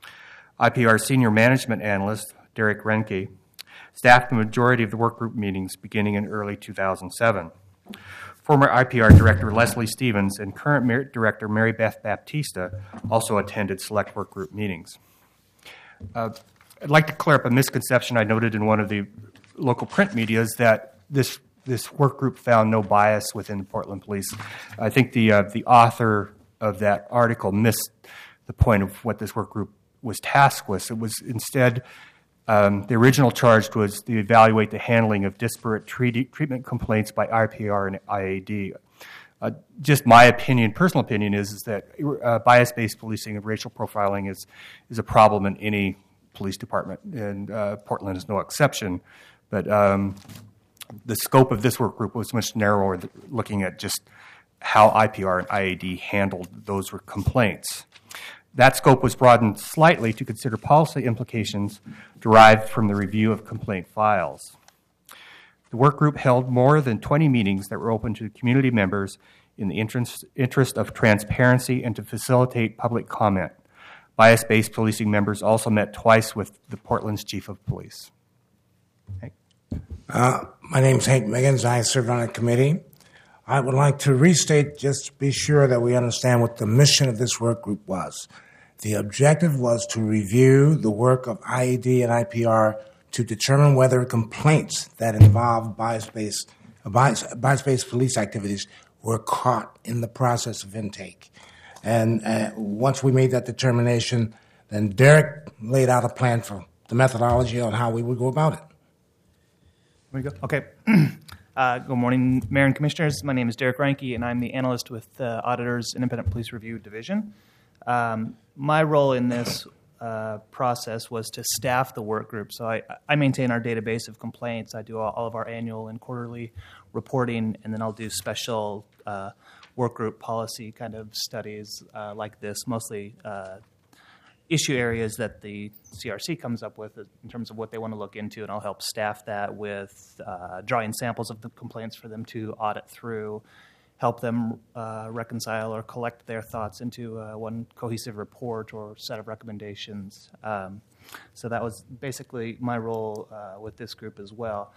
IPR Senior Management Analyst Derek Renke, staffed the majority of the work group meetings beginning in early 2007. Former IPR Director Leslie Stevens and current Director Mary Beth Baptista also attended select work group meetings. I'd like to clear up a misconception I noted in one of the local print media is that this work group found no bias within Portland Police. I think the author of that article missed the point of what this work group was tasked with. It was instead the original charge was to evaluate the handling of disparate treatment complaints by IPR and IAD. Just my opinion, personal opinion, is that bias-based policing and racial profiling is a problem in any police department, and Portland is no exception. But the scope of this work group was much narrower, looking at just how IPR and IAD handled those complaints. That scope was broadened slightly to consider policy implications derived from the review of complaint files. The work group held more than 20 meetings that were open to community members in the interest of transparency and to facilitate public comment. Bias-based policing members also met twice with the Portland's chief of police. Hank? My name is Hank Miggins. I served on a committee. I would like to restate, just to be sure that we understand what the mission of this work group was. The objective was to review the work of IAD and IPR to determine whether complaints that involve bias-based police activities were caught in the process of intake. And once we made that determination, then Derek laid out a plan for the methodology on how we would go about it. Here we go. Okay. Good morning, Mayor and Commissioners. My name is Derek Reinke, and I'm the analyst with the Auditor's Independent Police Review Division. My role in this process was to staff the work group. So I maintain our database of complaints. I do all of our annual and quarterly reporting, and then I'll do special work group policy kind of studies like this, mostly issue areas that the CRC comes up with in terms of what they want to look into, and I'll help staff that with drawing samples of the complaints for them to audit through, help them reconcile or collect their thoughts into one cohesive report or set of recommendations. So that was basically my role with this group as well.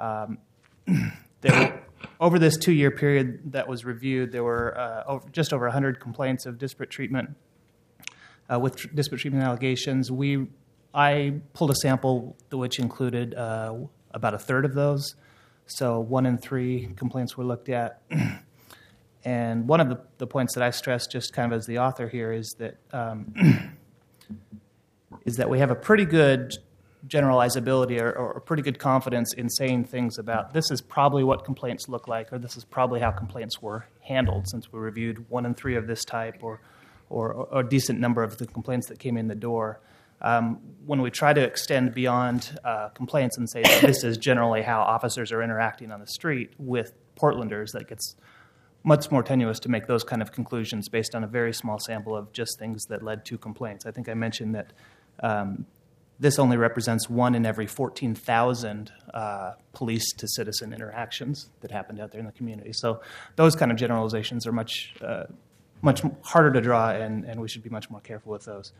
Over this 2-year period that was reviewed, there were just over 100 complaints of disparate treatment. With disparate treatment allegations, I pulled a sample which included about a third of those. So 1 in 3 complaints were looked at. And one of the points that I stressed, just kind of as the author here, is that we have a pretty good generalizability or pretty good confidence in saying things about this is probably what complaints look like, or this is probably how complaints were handled, since we reviewed 1 in 3 of this type, or a decent number of the complaints that came in the door. When we try to extend beyond complaints and say that this is generally how officers are interacting on the street with Portlanders, that gets much more tenuous to make those kind of conclusions based on a very small sample of just things that led to complaints. I think I mentioned that this only represents 1 in every 14,000 police-to-citizen interactions that happened out there in the community. So those kind of generalizations are much harder to draw, and we should be much more careful with those.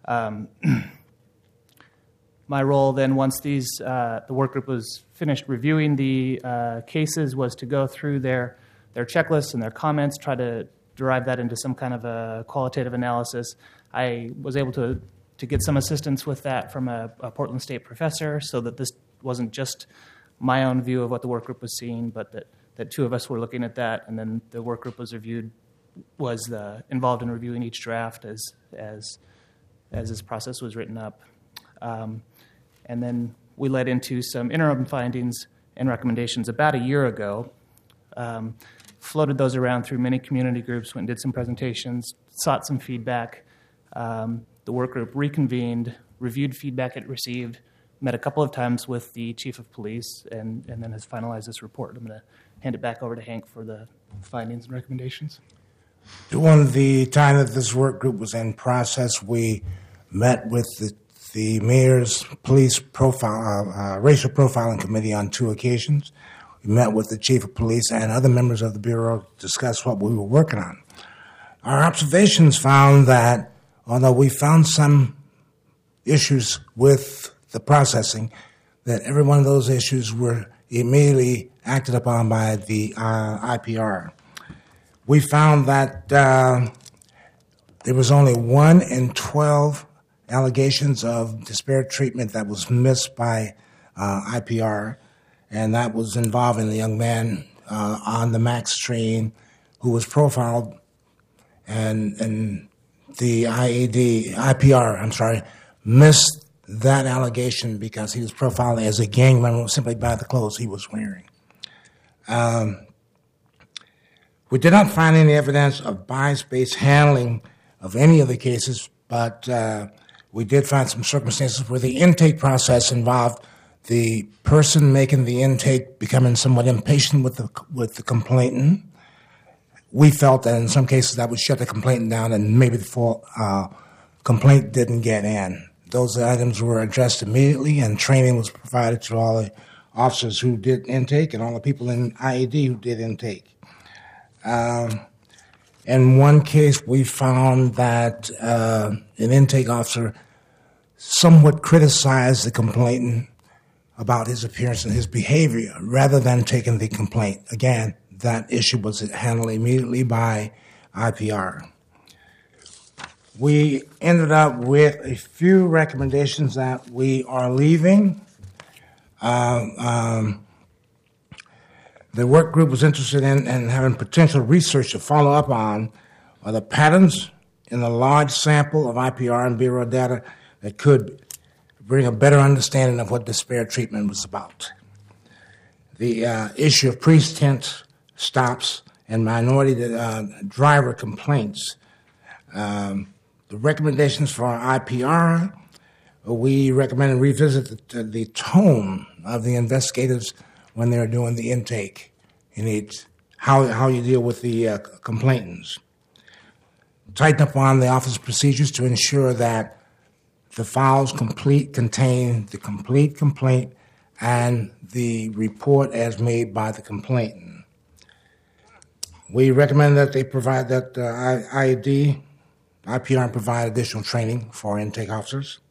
My role then, once the work group was finished reviewing the cases, was to go through their checklists and their comments, try to derive that into some kind of a qualitative analysis. I was able to get some assistance with that from a Portland State professor, so that this wasn't just my own view of what the work group was seeing, but that 2 of us were looking at that, and then the work group was involved in reviewing each draft as this process was written up. And then we led into some interim findings and recommendations about a year ago. floated those around through many community groups, went and did some presentations, sought some feedback. The work group reconvened, reviewed feedback it received, met a couple of times with the chief of police, and then has finalized this report. I'm going to hand it back over to Hank for the findings and recommendations. During the time that this work group was in process, we met with the mayor's police racial profiling committee on 2 occasions. We met with the chief of police and other members of the Bureau to discuss what we were working on. Our observations found that although we found some issues with the processing, that every one of those issues were immediately acted upon by the IPR. We found that there was only 1 in 12 allegations of disparate treatment that was missed by IPR, and that was involving the young man on the MAX train who was profiled, and the IPR missed that allegation because he was profiled as a gang member simply by the clothes he was wearing. We did not find any evidence of bias-based handling of any of the cases, but we did find some circumstances where the intake process involved the person making the intake becoming somewhat impatient with the complainant. We felt that in some cases that would shut the complainant down and maybe the full complaint didn't get in. Those items were addressed immediately, and training was provided to all the officers who did intake and all the people in IED who did intake. In one case, we found that an intake officer somewhat criticized the complainant about his appearance and his behavior rather than taking the complaint. Again, that issue was handled immediately by IPR. We ended up with a few recommendations that we are leaving. The work group was interested in having potential research to follow up on are the patterns in the large sample of IPR and Bureau data that could bring a better understanding of what disparate treatment was about. The issue of pretense stops and minority driver complaints. The recommendations for our IPR, we recommend and revisit the tone of the investigators when they're doing the intake. You need how you deal with the complainants. Tighten up on the office procedures to ensure that the files contain the complete complaint and the report as made by the complainant. We recommend that they provide that IPR provide additional training for intake officers.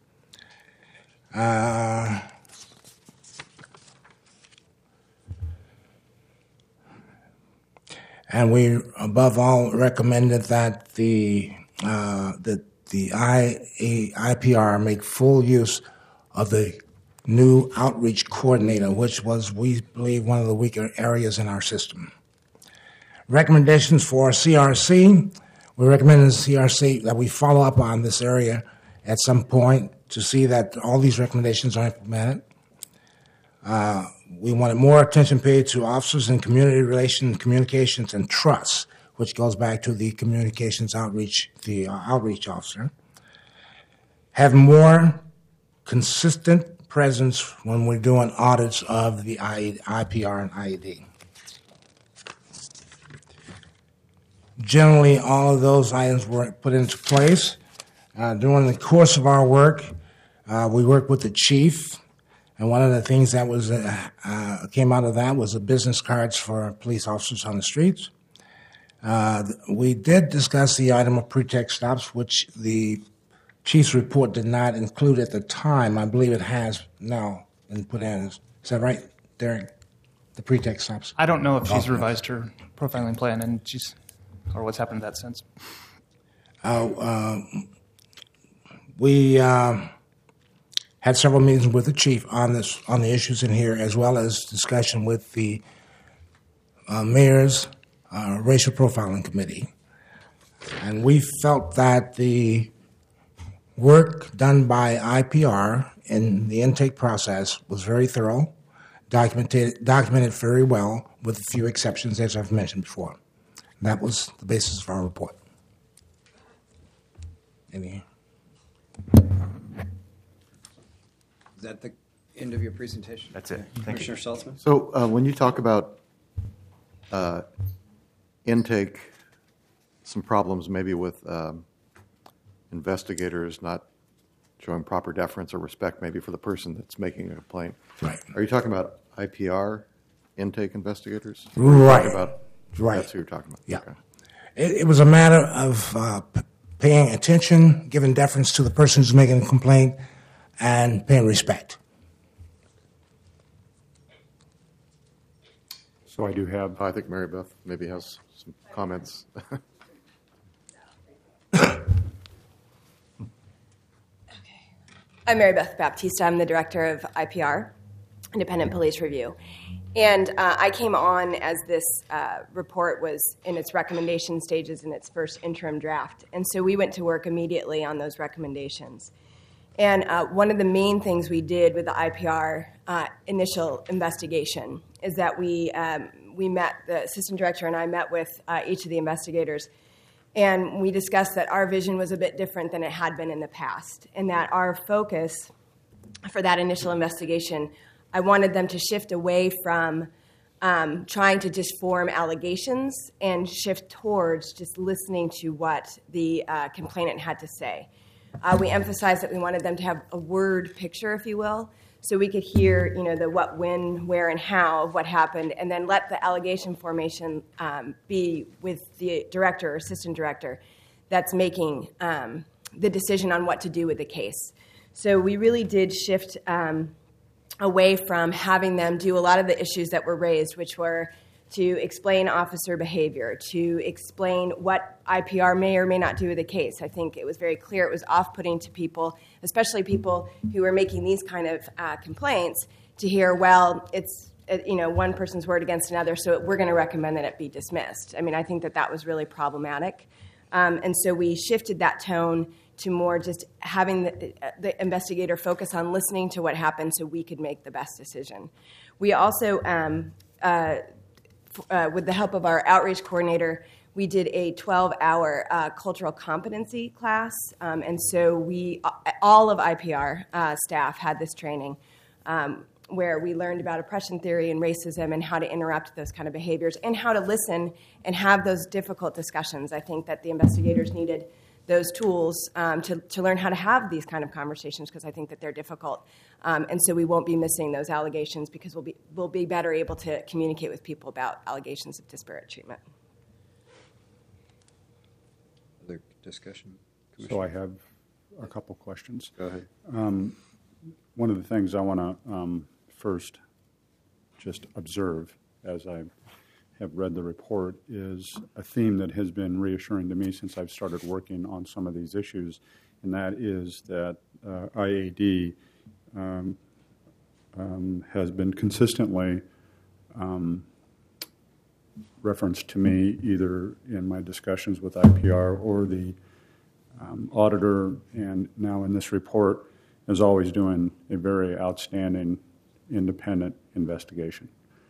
And we, above all, recommended that the IPR make full use of the new outreach coordinator, which was, we believe, one of the weaker areas in our system. Recommendations for CRC. We recommend in CRC that we follow up on this area at some point to see that all these recommendations are implemented. We wanted more attention paid to officers in community relations, communications, and trust, which goes back to the communications outreach, the outreach officer. Have more consistent presence when we're doing audits of the IPR and IED. Generally, all of those items were put into place. During the course of our work, we worked with the chief, and one of the things that was came out of that was the business cards for police officers on the streets. We did discuss the item of pretext stops, which the chief's report did not include at the time. I believe it has now been put in. Is that right, Derek? The pretext stops? I don't know if she's revised her profiling plan and or what's happened in that sense. We had several meetings with the chief on the issues in here, as well as discussion with the mayor's racial profiling committee. And we felt that the work done by IPR in the intake process was very thorough, documented very well, with a few exceptions, as I've mentioned before. That was the basis of our report. Any? Is that the end of your presentation? That's it. Thank you. Commissioner Saltzman? So when you talk about intake, some problems maybe with investigators not showing proper deference or respect maybe for the person that's making a complaint. Right. Are you talking about IPR intake investigators? Right. Right. That's who you're talking about. Yeah. Okay. It was a matter of paying attention, giving deference to the person who's making a complaint, and paying respect. So I do have. I think Mary Beth maybe has some comments. I'm Mary Beth Baptista. I'm the director of IPR, Independent Police Review. And I came on as this report was in its recommendation stages in its first interim draft. And so we went to work immediately on those recommendations. And one of the main things we did with the IPR initial investigation is that we met, the assistant director and I met with each of the investigators, and we discussed that our vision was a bit different than it had been in the past, and that our focus for that initial investigation, I wanted them to shift away from trying to just form allegations and shift towards just listening to what the complainant had to say. We emphasized that we wanted them to have a word picture, if you will, so we could hear, the what, when, where, and how of what happened, and then let the allegation formation be with the director or assistant director that's making the decision on what to do with the case. So we really did shift away from having them do a lot of the issues that were raised, which were to explain officer behavior, to explain what IPR may or may not do with the case. I think it was very clear it was off-putting to people, especially people who were making these kind of complaints, to hear, well, it's one person's word against another, so we're going to recommend that it be dismissed. I mean, I think that was really problematic. And so we shifted that tone to more just having the investigator focus on listening to what happened so we could make the best decision. We also, with the help of our outreach coordinator, we did a 12-hour cultural competency class. And so all of IPR staff had this training where we learned about oppression theory and racism and how to interrupt those kind of behaviors and how to listen and have those difficult discussions. I think that the investigators needed those tools to learn how to have these kind of conversations, because I think that they're difficult. And so we won't be missing those allegations because we'll be better able to communicate with people about allegations of disparate treatment. Other discussion? So I have a couple questions. Go ahead. One of the things I want to first just observe as I have read the report is a theme that has been reassuring to me since I've started working on some of these issues, and that is that IAD has been consistently referenced to me either in my discussions with IPR or the auditor, and now in this report, is always doing a very outstanding independent investigation.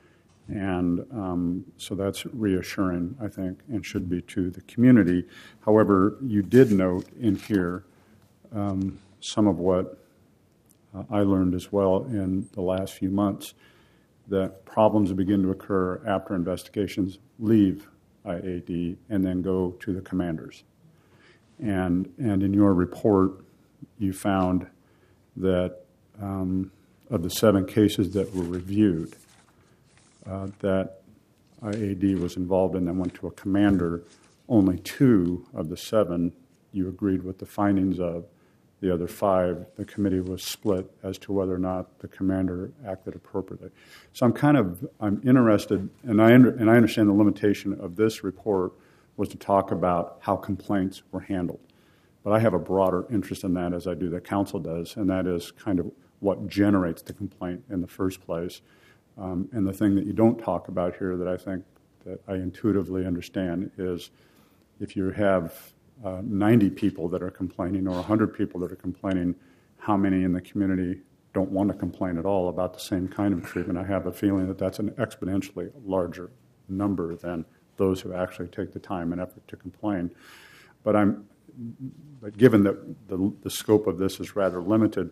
And so that's reassuring, I think, and should be to the community. However, you did note in here some of what I learned as well in the last few months, that problems begin to occur after investigations leave IAD and then go to the commanders. And in your report, you found that of the 7 cases that were reviewed, that IAD was involved in and went to a commander, only 2 of the 7 you agreed with the findings of. The other 5, the committee was split as to whether or not the commander acted appropriately. So I'm interested, and I understand the limitation of this report was to talk about how complaints were handled. But I have a broader interest in that, as I do, the council does, and that is kind of what generates the complaint in the first place. And the thing that you don't talk about here that I think that I intuitively understand is if you have 90 people that are complaining or 100 people that are complaining, how many in the community don't want to complain at all about the same kind of treatment? I have a feeling that that's an exponentially larger number than those who actually take the time and effort to complain. But given that the scope of this is rather limited,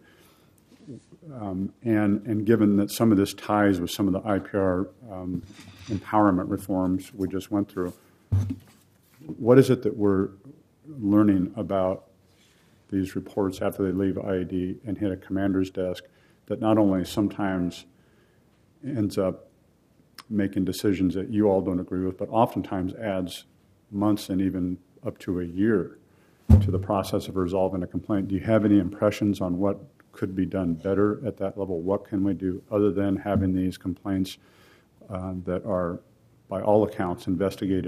and given that some of this ties with some of the IPR empowerment reforms we just went through, what is it that we're learning about these reports after they leave IED and hit a commander's desk that not only sometimes ends up making decisions that you all don't agree with, but oftentimes adds months and even up to a year to the process of resolving a complaint? Do you have any impressions on what could be done better at that level? What can we do other than having these complaints that are, by all accounts, investigated